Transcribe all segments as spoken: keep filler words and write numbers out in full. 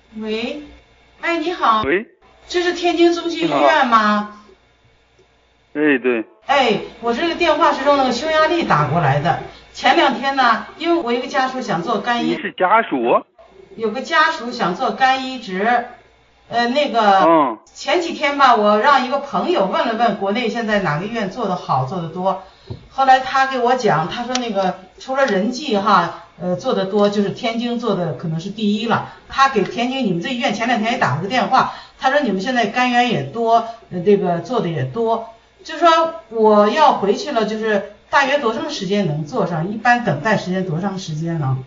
喂，哎，你好， 喂， 这是天津中心医院吗？ 哎，对。 哎，我这个电话是用那个匈牙利打过来的。前两天呢，因为我一个家属想做肝移， 你是家属？ 有个家属想做肝移植，呃，那个， 嗯， 前几天吧，我让一个朋友问了问国内现在哪个医院做的好，做的多。后来他给我讲，他说那个除了仁济哈，呃，做的多，就是天津做的可能是第一了。他给天津你们这医院前两天也打了个电话，他说你们现在肝源也多，呃，这个做的也多，就说我要回去了，就是大约多长时间能做上？一般等待时间多长时间呢？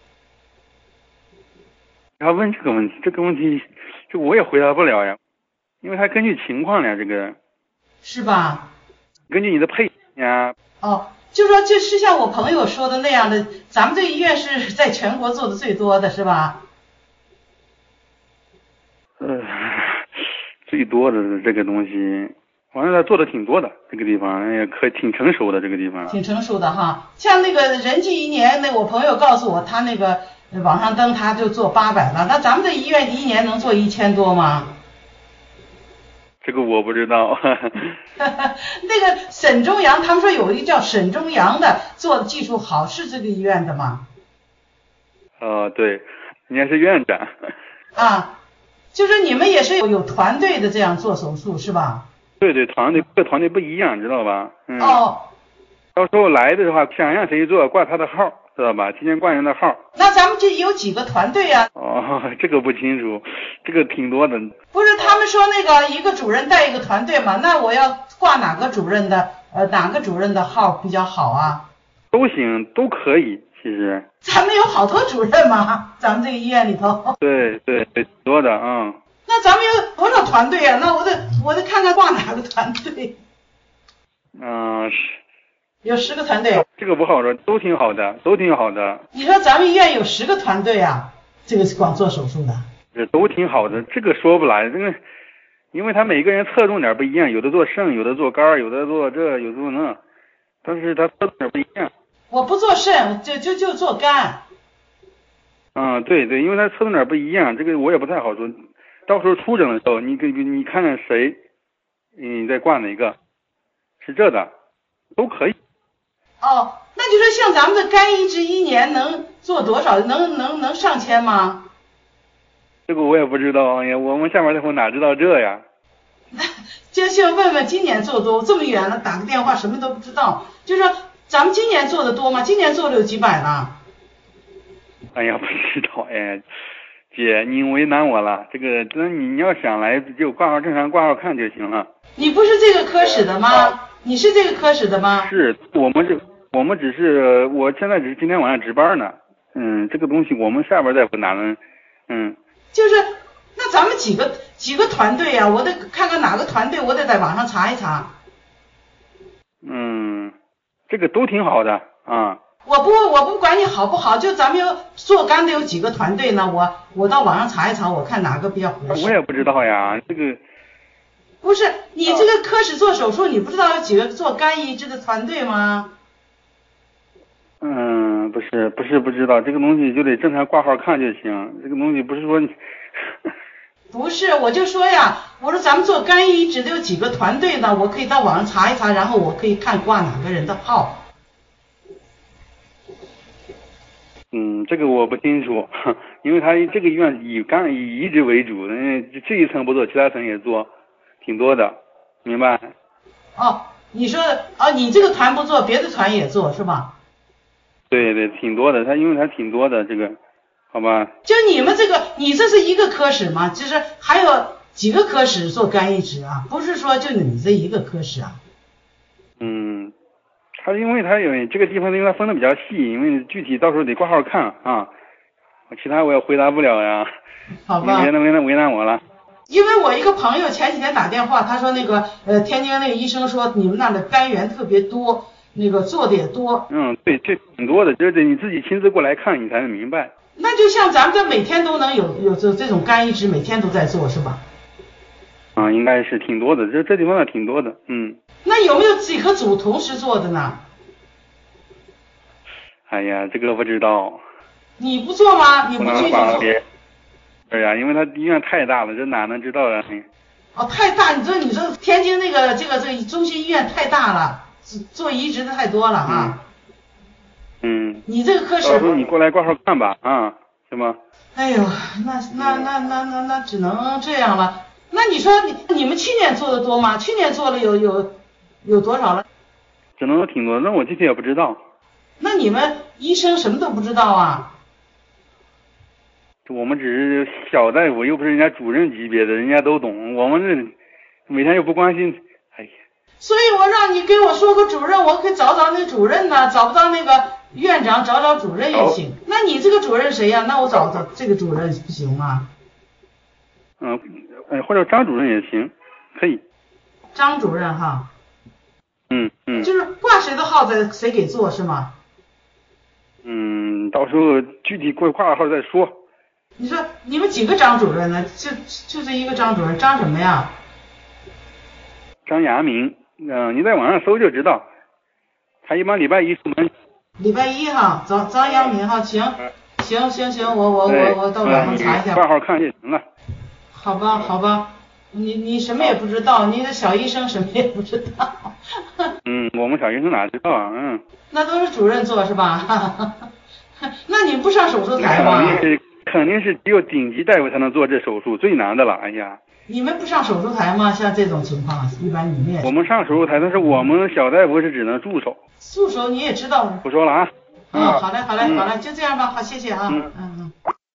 他问这个问题，这个问题，这我也回答不了呀，因为他根据情况呀，这个是吧？ 根据你的配呀。 哦，就说就是像我朋友说的那样的，咱们这医院是在全国做的最多的是吧？ 呃，最多的这个东西，反正他做的挺多的，这个地方也可挺成熟的，这个地方。 挺成熟的哈，像那个仁济一年，那我朋友告诉我，他那个网上登他就做八百了，那咱们这医院一年能做一千多吗？ 这个我不知道。 那个沈中阳，他们说有一个叫沈中阳的做的技术好，是这个医院的吗？ 哦，对，应该是院长。 啊，就是你们也是有有团队的这样做手术是吧？ 对对，团队各团队不一样，知道吧？嗯。 哦。 到时候来的话，想让谁做，挂他的号，知道吧？提前挂人的号。 那咱们这有几个团队啊？ 哦，这个不清楚，这个挺多的。 不是，他们说那个一个主任带一个团队嘛，那我要挂哪个主任的？呃，哪个主任的号比较好啊？ 都行，都可以，其实。 咱们有好多主任嘛，咱们这个医院里头。 对对对，多的啊。嗯。 那咱们有多少团队啊？那我得我得看看挂哪个团队。 嗯，是。 有十个团队。 这个不好说，都挺好的，都挺好的。 你说咱们医院有十个团队啊？这个是光做手术的。 这都挺好的，这个说不来，这个，因为他每个人侧重点不一样，有的做肾，有的做肝，有的做这，有的做那，但是他侧重点不一样。 我不做肾，就就就做肝。 嗯，对对，因为他侧重点不一样，这个我也不太好说。到时候出诊的时候，你给你看看谁，你再挂哪个，是这的，都可以。 哦，那就说像咱们的肝移植一年能做多少？能能能上千吗？ 这个我也不知道呀，我们下面大夫哪知道这呀？ 就就问问今年做多，这么远了打个电话什么都不知道，就说咱们今年做的多吗？今年做了有几百了？ 哎呀，不知道哎，姐你为难我了，这个那你要想来就挂号正常挂号看就行了。 你不是这个科室的吗？你是这个科室的吗？ 是我们这我们只是我现在只是今天晚上值班呢，嗯，这个东西我们下边大夫哪能，嗯。 就是那咱们几个几个团队呀、啊？我得看看哪个团队，我得在网上查一查。 嗯，这个都挺好的啊。 我不我不管你好不好，就咱们有做肝的有几个团队呢？我我到网上查一查，我看哪个比较合适。 我也不知道呀，这个。 不是你这个科室做手术，你不知道有几个做肝移植的团队吗？ 嗯，不是不是不知道，这个东西就得正常挂号看就行，这个东西不是说你。 不是，我就说呀，我说咱们做肝移植的有几个团队呢？我可以到网上查一查，然后我可以看挂哪个人的号。 嗯，这个我不清楚，因为他这个医院以肝以移植为主，嗯，这一层不做，其他层也做，挺多的，明白？ 哦，你说哦，你这个团不做，别的团也做是吧？ 对对，挺多的，他因为他挺多的这个，好吧？ 就你们这个，你这是一个科室吗？就是还有几个科室做肝移植啊？不是说就你这一个科室啊？ 嗯。他因为他有这个地方，因为他分的比较细，因为具体到时候得挂号看啊，其他我也回答不了呀。 好吧。 你别为难为难我了。 因为我一个朋友前几天打电话，他说那个呃天津那个医生说你们那的肝源特别多，那个做的也多。 嗯，对，这挺多的，这得你自己亲自过来看，你才能明白。 那就像咱们这每天都能有有这这种肝移植，每天都在做是吧？ 啊，应该是挺多的，这这地方呢挺多的，嗯。 那有没有几个组同时做的呢？ 哎呀，这个不知道。 你不做吗？你不去做？ 事呀，因为他医院太大了，这哪能知道啊？ 哦，太大，你说你说天津那个这个这个中心医院太大了，做移植的太多了啊。 嗯。嗯你这个科室。 到时候你过来挂号看吧，啊，行吗？ 哎呦，那那那那那那只能这样了。那你说你你们去年做的多吗？去年做了有有有多少了？ 只能说挺多，那我具体也不知道。 那你们医生什么都不知道啊？ 我们只是小大夫，又不是人家主任级别的，人家都懂。我们这每天又不关心，哎呀。所以我让你给我说个主任，我可以找找那主任呢，找不到那个院长，找找主任也行。那你这个主任谁呀？那我找找这个主任不行吗？ 嗯，呃，或者张主任也行，可以。 张主任哈。 嗯嗯。 就是挂谁的号再谁给做是吗？ 嗯，到时候具体挂挂号再说。 你说你们几个张主任呢？就就这一个张主任，张什么呀？ 张亚明，嗯、呃，你在网上搜就知道。他一般礼拜一出门。 礼拜一哈，张张亚明哈，行，行行行，我我我我到网上查一下。 挂号看就行了。 好吧好吧，你你什么也不知道，你的小医生什么也不知道。 嗯，我们小医生哪知道啊？嗯。 那都是主任做是吧？那你不上手术台吗？ 肯定是肯定是只有顶级大夫才能做这手术，最难的了。哎呀。 你们不上手术台吗？像这种情况，一般里面。 我们上手术台，但是我们小大夫是只能助手。 助手你也知道。 不说了啊。 嗯，好嘞好嘞好嘞，就这样吧，好，谢谢啊。嗯嗯嗯。